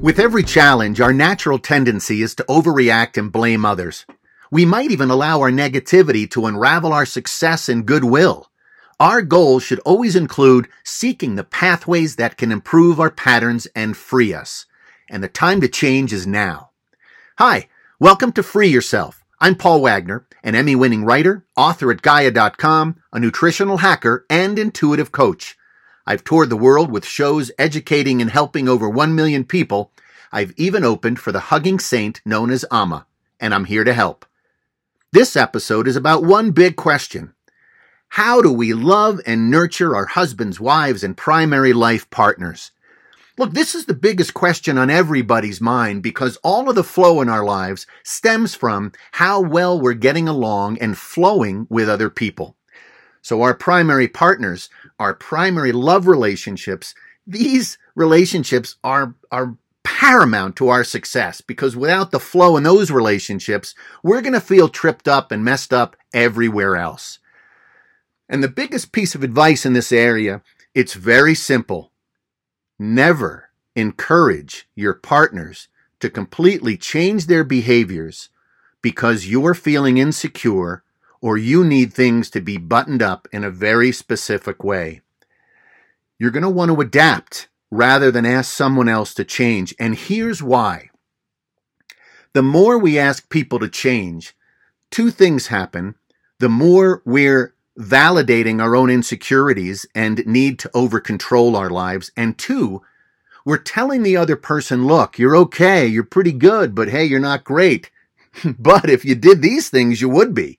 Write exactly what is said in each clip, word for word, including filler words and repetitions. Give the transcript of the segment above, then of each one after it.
With every challenge, our natural tendency is to overreact and blame others. We might even allow our negativity to unravel our success and goodwill. Our goal should always include seeking the pathways that can improve our patterns and free us. And the time to change is now. Hi, welcome to Free Yourself. I'm Paul Wagner, an Emmy-winning writer, author at Gaia dot com, a nutritional hacker, and intuitive coach. I've toured the world with shows educating and helping over one million people. I've even opened for the hugging saint known as Amma, and I'm here to help. This episode is about one big question. How do we love and nurture our husbands, wives, and primary life partners? Look, this is the biggest question on everybody's mind because all of the flow in our lives stems from how well we're getting along and flowing with other people. So our primary partners, our primary love relationships, these relationships are, are paramount to our success because without the flow in those relationships, we're going to feel tripped up and messed up everywhere else. And the biggest piece of advice in this area, it's very simple. Never encourage your partners to completely change their behaviors because you're feeling insecure or you need things to be buttoned up in a very specific way. You're going to want to adapt rather than ask someone else to change. And here's why. The more we ask people to change, two things happen. The more we're validating our own insecurities and need to over-control our lives. And two, we're telling the other person, look, you're okay, you're pretty good, but hey, you're not great. But if you did these things, you would be.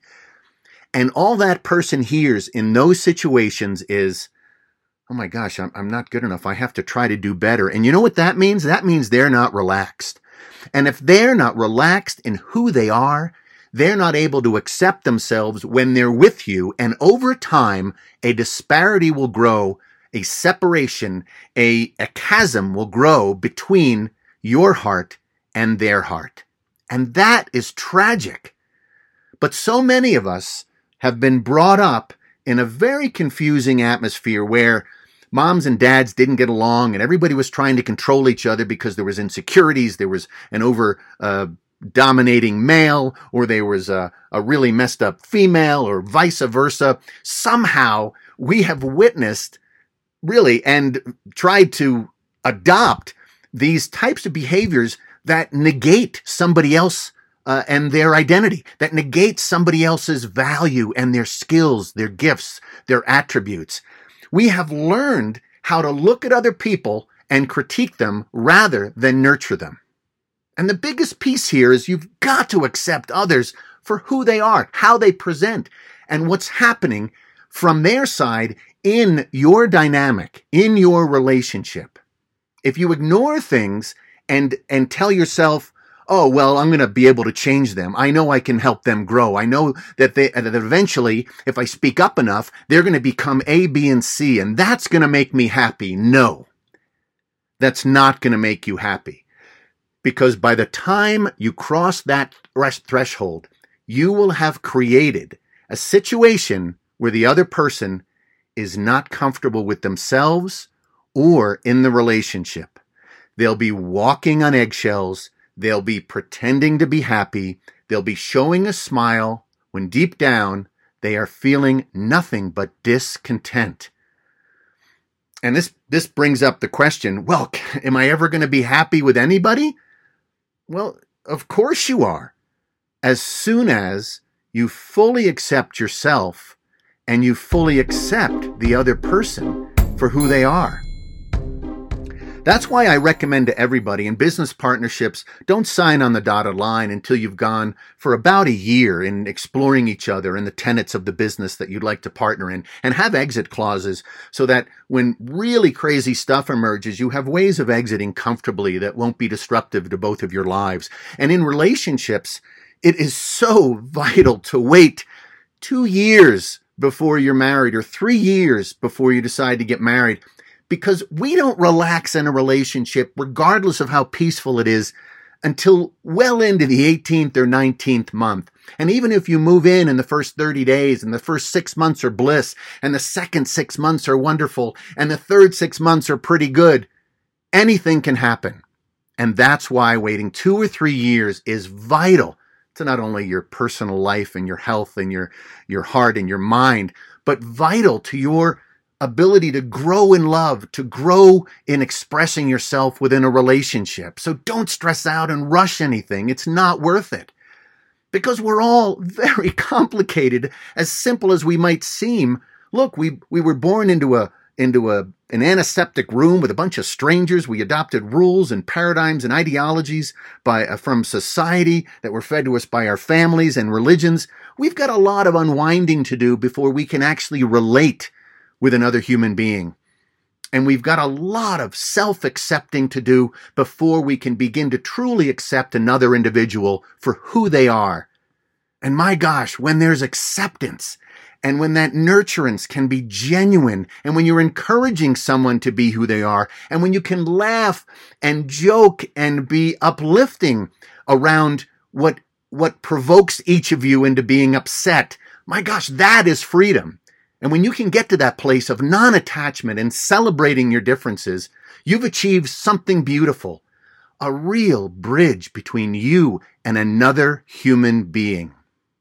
And all that person hears in those situations is, oh my gosh, I'm, I'm not good enough. I have to try to do better. And you know what that means? That means they're not relaxed. And if they're not relaxed in who they are, they're not able to accept themselves when they're with you. And over time, a disparity will grow, a separation, a, a chasm will grow between your heart and their heart. And that is tragic. But so many of us have been brought up in a very confusing atmosphere where moms and dads didn't get along and everybody was trying to control each other because there was insecurities, there was an over uh, dominating male, or there was a, a really messed up female, or vice versa. Somehow we have witnessed really and tried to adopt these types of behaviors that negate somebody else Uh, and their identity, that negates somebody else's value and their skills, their gifts, their attributes. We have learned how to look at other people and critique them rather than nurture them. And the biggest piece here is you've got to accept others for who they are, how they present, and what's happening from their side in your dynamic, in your relationship. If you ignore things and, and tell yourself, oh, well, I'm going to be able to change them. I know I can help them grow. I know that they, that eventually, if I speak up enough, they're going to become A, B, and C, and that's going to make me happy. No, that's not going to make you happy. Because by the time you cross that threshold, you will have created a situation where the other person is not comfortable with themselves or in the relationship. They'll be walking on eggshells. They'll be pretending to be happy. They'll be showing a smile when deep down they are feeling nothing but discontent. And this, this brings up the question, well, am I ever going to be happy with anybody? Well, of course you are. As soon as you fully accept yourself and you fully accept the other person for who they are. That's why I recommend to everybody in business partnerships, don't sign on the dotted line until you've gone for about a year in exploring each other and the tenets of the business that you'd like to partner in, and have exit clauses so that when really crazy stuff emerges, you have ways of exiting comfortably that won't be disruptive to both of your lives. And in relationships, it is so vital to wait two years before you're married or three years before you decide to get married. Because we don't relax in a relationship, regardless of how peaceful it is, until well into the eighteenth or nineteenth month. And even if you move in in the first thirty days and the first six months are bliss and the second six months are wonderful and the third six months are pretty good, anything can happen. And that's why waiting two or three years is vital to not only your personal life and your health and your, your heart and your mind, but vital to your ability to grow in love, to grow in expressing yourself within a relationship. So don't stress out and rush anything. It's not worth it. Because we're all very complicated, as simple as we might seem. Look, we, we were born into a into a an antiseptic room with a bunch of strangers. We adopted rules and paradigms and ideologies by uh, from society that were fed to us by our families and religions. We've got a lot of unwinding to do before we can actually relate with another human being. And we've got a lot of self-accepting to do before we can begin to truly accept another individual for who they are. And my gosh, when there's acceptance, and when that nurturance can be genuine, and when you're encouraging someone to be who they are, and when you can laugh and joke and be uplifting around what, what provokes each of you into being upset, my gosh, that is freedom. And when you can get to that place of non-attachment and celebrating your differences, you've achieved something beautiful, a real bridge between you and another human being.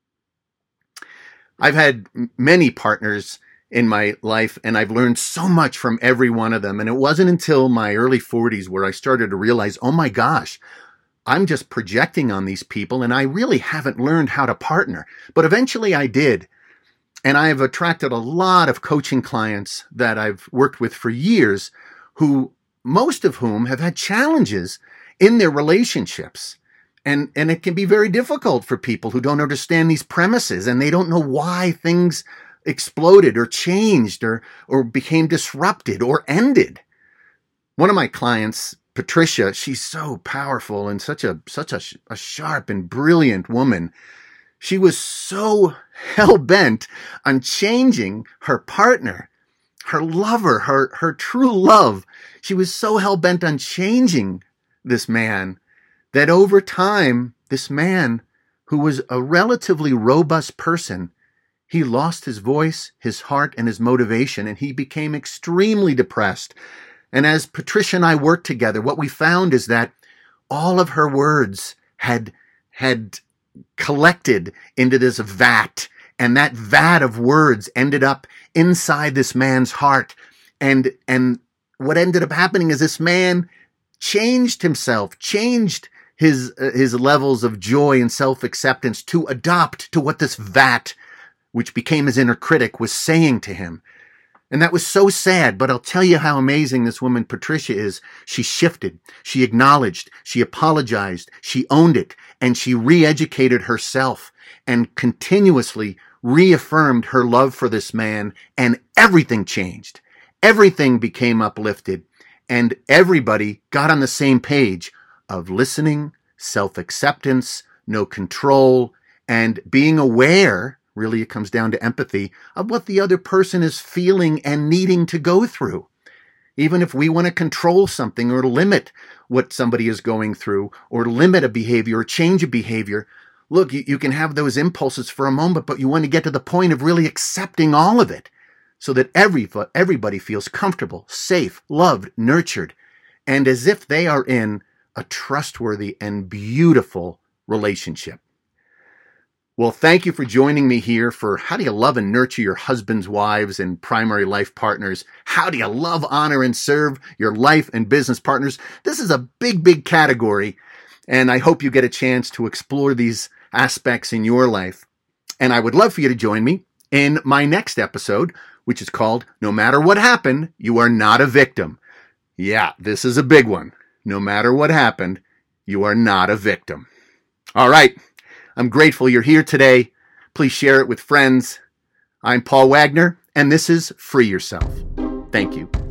I've had many partners in my life, and I've learned so much from every one of them. And it wasn't until my early forties where I started to realize, oh my gosh, I'm just projecting on these people, and I really haven't learned how to partner. But eventually I did. And I've attracted a lot of coaching clients that I've worked with for years, who, most of whom have had challenges in their relationships. And, and it can be very difficult for people who don't understand these premises, and they don't know why things exploded or changed or, or became disrupted or ended. One of my clients, Patricia, she's so powerful and such a, such a, a sharp and brilliant woman. She was so hell-bent on changing her partner, her lover, her, her true love. She was so hell-bent on changing this man that over time, this man, who was a relatively robust person, he lost his voice, his heart, and his motivation, and he became extremely depressed. And as Patricia and I worked together, what we found is that all of her words had, had collected into this vat, and that vat of words ended up inside this man's heart. And, and what ended up happening is this man changed himself, changed his, uh, his levels of joy and self-acceptance to adopt to what this vat, which became his inner critic, was saying to him. And that was so sad, but I'll tell you how amazing this woman, Patricia, is. She shifted, she acknowledged, she apologized, she owned it, and she re-educated herself and continuously reaffirmed her love for this man, and everything changed. Everything became uplifted, and everybody got on the same page of listening, self-acceptance, no control, and being aware. Really, it comes down to empathy of what the other person is feeling and needing to go through. Even if we want to control something or limit what somebody is going through or limit a behavior or change a behavior, look, you, you can have those impulses for a moment, but you want to get to the point of really accepting all of it so that every, everybody feels comfortable, safe, loved, nurtured, and as if they are in a trustworthy and beautiful relationship. Well, thank you for joining me here for How Do You Love and Nurture Your Husbands, Wives, and Primary Life Partners? How do you love, honor, and serve your life and business partners? This is a big, big category, and I hope you get a chance to explore these aspects in your life. And I would love for you to join me in my next episode, which is called No Matter What Happened, You Are Not a Victim. Yeah, this is a big one. No matter what happened, you are not a victim. All right. I'm grateful you're here today. Please share it with friends. I'm Paul Wagner, and this is Free Yourself. Thank you.